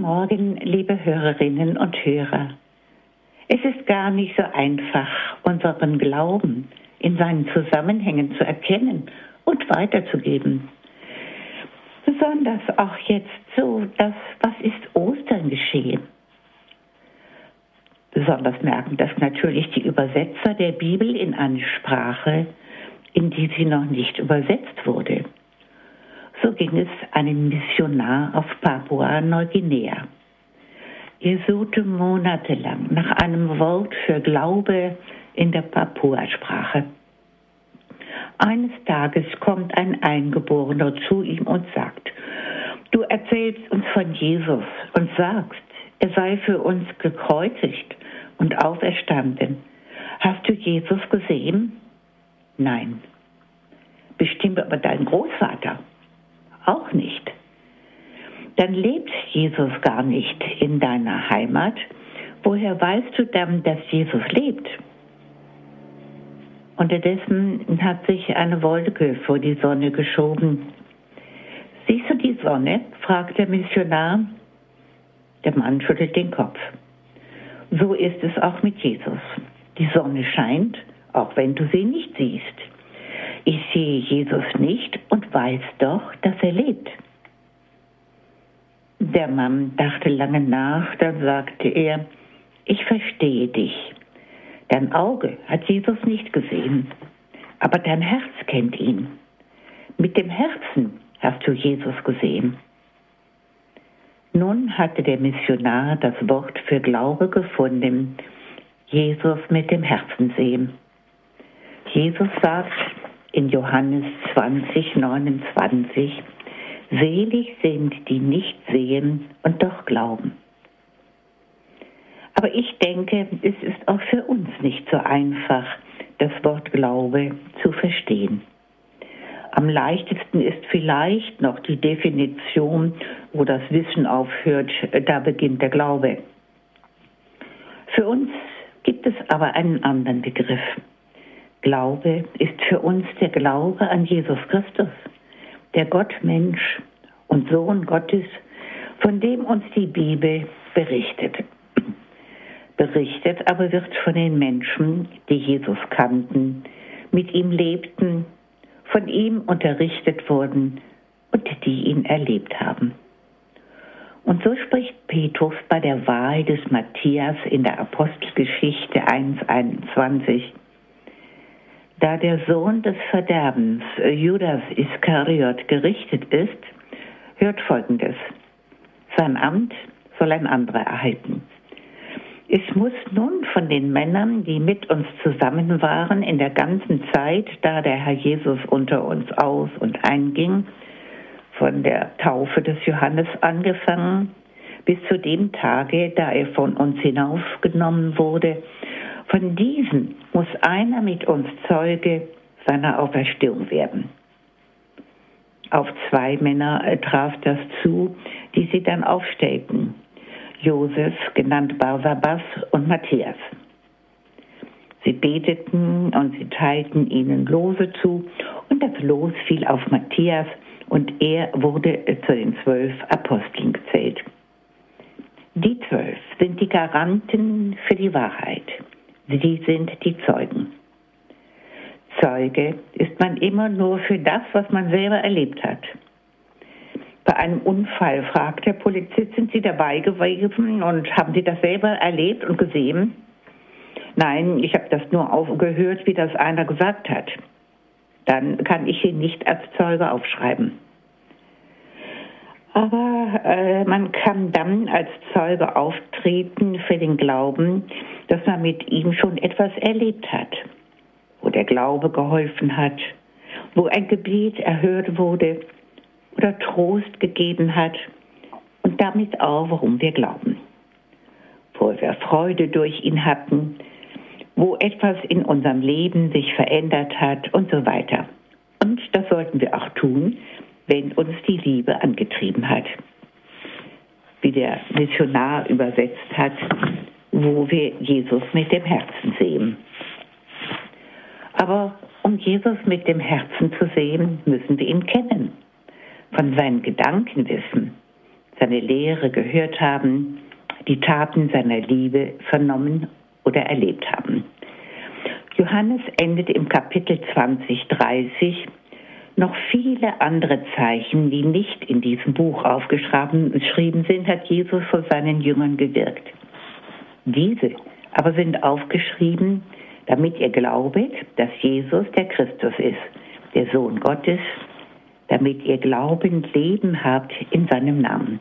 Morgen, liebe Hörerinnen und Hörer. Es ist gar nicht so einfach, unseren Glauben in seinen Zusammenhängen zu erkennen und weiterzugeben. Besonders auch jetzt so, was ist Ostern geschehen? Besonders merken das natürlich die Übersetzer der Bibel in eine Sprache, in die sie noch nicht übersetzt wurde. So ging es einem Missionar auf Papua-Neuguinea. Er suchte monatelang nach einem Wort für Glaube in der Papua-Sprache. Eines Tages kommt ein Eingeborener zu ihm und sagt: Du erzählst uns von Jesus und sagst, er sei für uns gekreuzigt und auferstanden. Hast du Jesus gesehen? Nein. Bestimmt aber dein Großvater? Auch nicht. Dann lebt Jesus gar nicht in deiner Heimat. Woher weißt du dann, dass Jesus lebt? Unterdessen hat sich eine Wolke vor die Sonne geschoben. Siehst du die Sonne? Fragt der Missionar. Der Mann schüttelt den Kopf. So ist es auch mit Jesus. Die Sonne scheint, auch wenn du sie nicht siehst. Ich sehe Jesus nicht und weiß doch, dass er lebt. Der Mann dachte lange nach, dann sagte er: Ich verstehe dich. Dein Auge hat Jesus nicht gesehen, aber dein Herz kennt ihn. Mit dem Herzen hast du Jesus gesehen. Nun hatte der Missionar das Wort für Glaube gefunden: Jesus mit dem Herzen sehen. Jesus sagt in Johannes 20,29: Selig sind, die nicht sehen und doch glauben. Aber ich denke, es ist auch für uns nicht so einfach, das Wort Glaube zu verstehen. Am leichtesten ist vielleicht noch die Definition, wo das Wissen aufhört, da beginnt der Glaube. Für uns gibt es aber einen anderen Begriff. Glaube ist für uns der Glaube an Jesus Christus, der Gottmensch und Sohn Gottes, von dem uns die Bibel berichtet. Berichtet aber wird von den Menschen, die Jesus kannten, mit ihm lebten, von ihm unterrichtet wurden und die ihn erlebt haben. Und so spricht Petrus bei der Wahl des Matthias in der Apostelgeschichte 1,21: Da der Sohn des Verderbens, Judas Iskariot, gerichtet ist, hört Folgendes: Sein Amt soll ein anderer erhalten. Es muss nun von den Männern, die mit uns zusammen waren, in der ganzen Zeit, da der Herr Jesus unter uns aus- und einging, von der Taufe des Johannes angefangen, bis zu dem Tage, da er von uns hinaufgenommen wurde, von diesen muss einer mit uns Zeuge seiner Auferstehung werden. Auf 2 Männer traf das zu, die sie dann aufstellten: Josef, genannt Barsabas, und Matthias. Sie beteten und sie teilten ihnen Lose zu, und das Los fiel auf Matthias, und er wurde zu den 12 Aposteln gezählt. Die 12 sind die Garanten für die Wahrheit. Sie sind die Zeugen. Zeuge ist man immer nur für das, was man selber erlebt hat. Bei einem Unfall fragt der Polizist: Sind Sie dabei gewesen und haben Sie das selber erlebt und gesehen? Nein, ich habe das nur aufgehört, wie das einer gesagt hat. Dann kann ich ihn nicht als Zeuge aufschreiben. Aber man kann dann als Zeuge auftreten für den Glauben, dass man mit ihm schon etwas erlebt hat, wo der Glaube geholfen hat, wo ein Gebet erhört wurde oder Trost gegeben hat und damit auch, warum wir glauben, wo wir Freude durch ihn hatten, wo etwas in unserem Leben sich verändert hat und so weiter. Und das sollten wir auch tun, wenn uns die Liebe angetrieben hat. Wie der Missionar übersetzt hat, wo wir Jesus mit dem Herzen sehen. Aber um Jesus mit dem Herzen zu sehen, müssen wir ihn kennen, von seinen Gedanken wissen, seine Lehre gehört haben, die Taten seiner Liebe vernommen oder erlebt haben. Johannes endet im Kapitel 20:30 noch viele andere Zeichen, die nicht in diesem Buch aufgeschrieben sind, hat Jesus vor seinen Jüngern gewirkt. Diese aber sind aufgeschrieben, damit ihr glaubet, dass Jesus der Christus ist, der Sohn Gottes, damit ihr glaubend Leben habt in seinem Namen.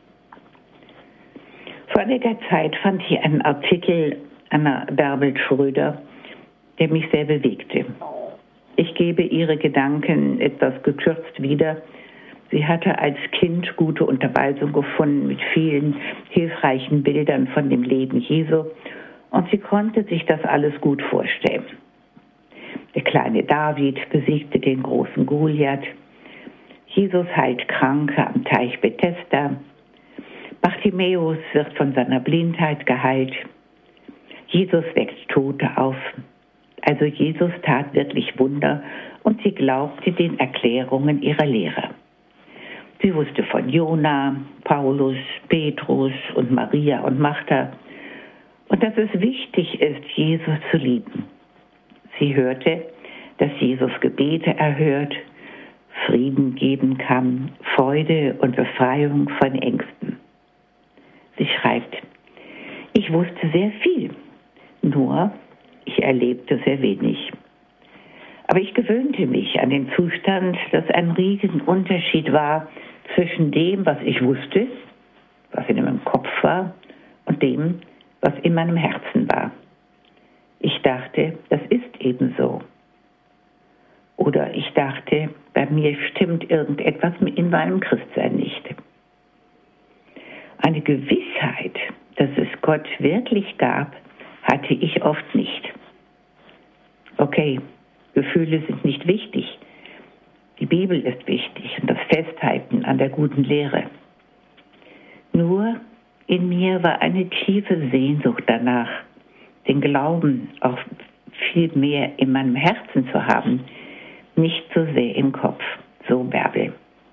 Vor einiger Zeit fand ich einen Artikel Anna Bärbel Schröder, der mich sehr bewegte. Ich gebe ihre Gedanken etwas gekürzt wieder. Sie hatte als Kind gute Unterweisung gefunden mit vielen hilfreichen Bildern von dem Leben Jesu und sie konnte sich das alles gut vorstellen. Der kleine David besiegte den großen Goliath. Jesus heilt Kranke am Teich Bethesda. Bartimäus wird von seiner Blindheit geheilt. Jesus weckt Tote auf. Also Jesus tat wirklich Wunder und sie glaubte den Erklärungen ihrer Lehrer. Sie wusste von Jona, Paulus, Petrus und Maria und Martha und dass es wichtig ist, Jesus zu lieben. Sie hörte, dass Jesus Gebete erhört, Frieden geben kann, Freude und Befreiung von Ängsten. Sie schreibt, ich wusste sehr viel, nur ich erlebte sehr wenig. Aber ich gewöhnte mich an den Zustand, dass ein Riesenunterschied war zwischen dem, was ich wusste, was in meinem Kopf war, und dem, was in meinem Herzen war. Ich dachte, das ist eben so. Oder ich dachte, bei mir stimmt irgendetwas in meinem Christsein nicht. Eine Gewissheit, dass es Gott wirklich gab, hatte ich oft nicht. Okay, Gefühle sind nicht wichtig. Die Bibel ist wichtig und das Festhalten an der guten Lehre. Nur in mir war eine tiefe Sehnsucht danach, den Glauben auch viel mehr in meinem Herzen zu haben, nicht so sehr im Kopf, so Bärbel.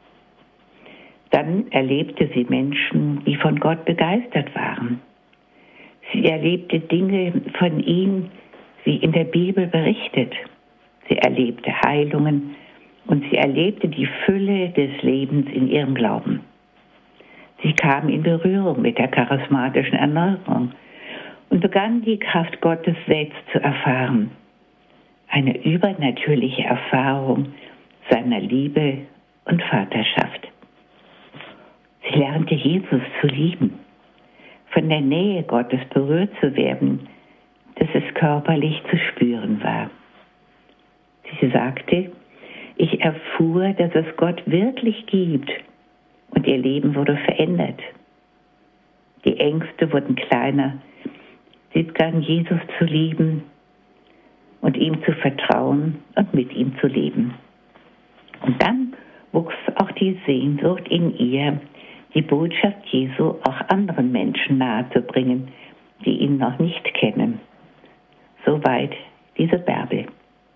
Dann erlebte sie Menschen, die von Gott begeistert waren. Sie erlebte Dinge von ihm, wie in der Bibel berichtet. Sie erlebte Heilungen und sie erlebte die Fülle des Lebens in ihrem Glauben. Sie kam in Berührung mit der charismatischen Erneuerung und begann die Kraft Gottes selbst zu erfahren. Eine übernatürliche Erfahrung seiner Liebe und Vaterschaft. Sie lernte Jesus zu lieben, von der Nähe Gottes berührt zu werden, dass es körperlich zu spüren war. Sie sagte, ich erfuhr, dass es Gott wirklich gibt und ihr Leben wurde verändert. Die Ängste wurden kleiner. Sie begann Jesus zu lieben und ihm zu vertrauen und mit ihm zu leben. Und dann wuchs auch die Sehnsucht in ihr, die Botschaft Jesu auch anderen Menschen nahezubringen, die ihn noch nicht kennen. Soweit diese Bärbel.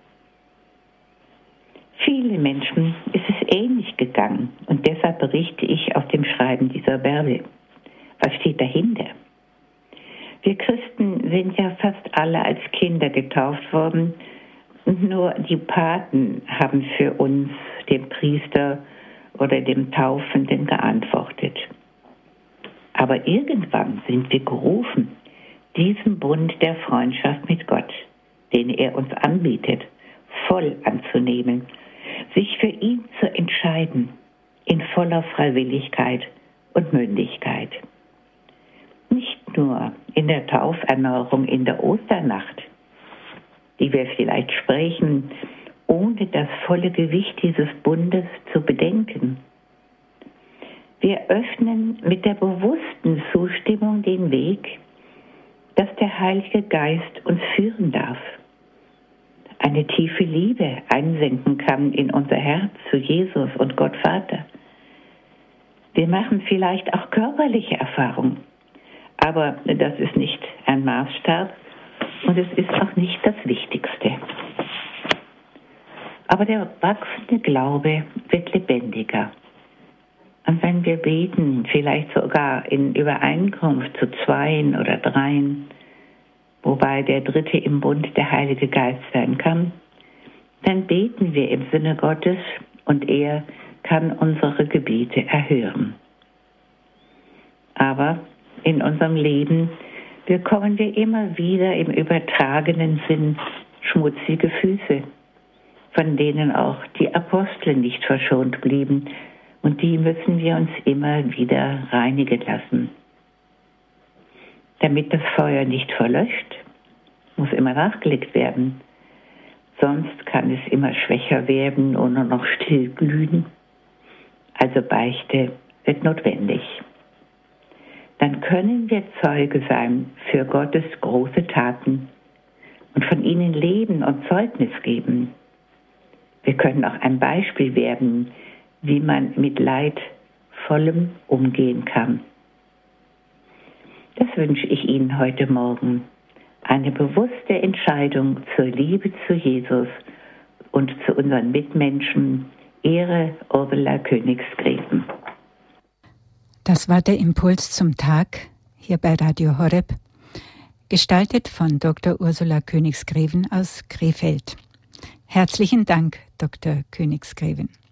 Vielen Menschen ist es ähnlich gegangen und deshalb berichte ich aus dem Schreiben dieser Bärbel. Was steht dahinter? Wir Christen sind ja fast alle als Kinder getauft worden und nur die Paten haben für uns, dem Priester oder dem Taufenden, geantwortet. Aber irgendwann sind wir gerufen, diesen Bund der Freundschaft mit Gott, den er uns anbietet, voll anzunehmen, sich für ihn zu entscheiden, in voller Freiwilligkeit und Mündigkeit. Nicht nur in der Tauferneuerung in der Osternacht, die wir vielleicht sprechen, ohne das volle Gewicht dieses Bundes zu bedenken. Wir öffnen mit der bewussten Zustimmung den Weg, dass der Heilige Geist uns führen darf, eine tiefe Liebe einsenden kann in unser Herz zu Jesus und Gott Vater. Wir machen vielleicht auch körperliche Erfahrungen, aber das ist nicht ein Maßstab und es ist auch nicht das Wichtigste. Aber der wachsende Glaube wird lebendiger. Und wenn wir beten, vielleicht sogar in Übereinkunft zu 2 oder 3, wobei der Dritte im Bund der Heilige Geist sein kann, dann beten wir im Sinne Gottes und er kann unsere Gebete erhören. Aber in unserem Leben bekommen wir immer wieder im übertragenen Sinn schmutzige Füße, von denen auch die Apostel nicht verschont blieben, und die müssen wir uns immer wieder reinigen lassen. Damit das Feuer nicht verlöscht, muss immer nachgelegt werden. Sonst kann es immer schwächer werden und nur noch still glühen. Also Beichte wird notwendig. Dann können wir Zeuge sein für Gottes große Taten und von ihnen leben und Zeugnis geben. Wir können auch ein Beispiel werden, wie man mit Leidvollem umgehen kann. Das wünsche ich Ihnen heute Morgen. Eine bewusste Entscheidung zur Liebe zu Jesus und zu unseren Mitmenschen. Ihre Ursula Königsgräven. Das war der Impuls zum Tag hier bei Radio Horeb, gestaltet von Dr. Ursula Königsgräven aus Krefeld. Herzlichen Dank, Dr. Königsgräven.